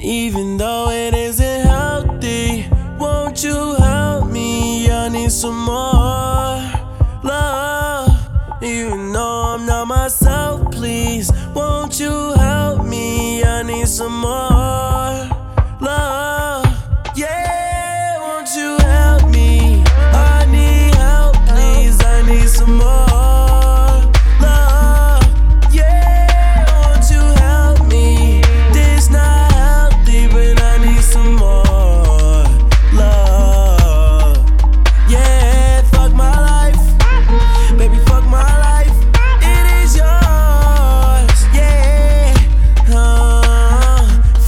Even though it isn't healthy, won't you help me? I need some more love. Even though I'm not myself, please, won't you help me? I need some more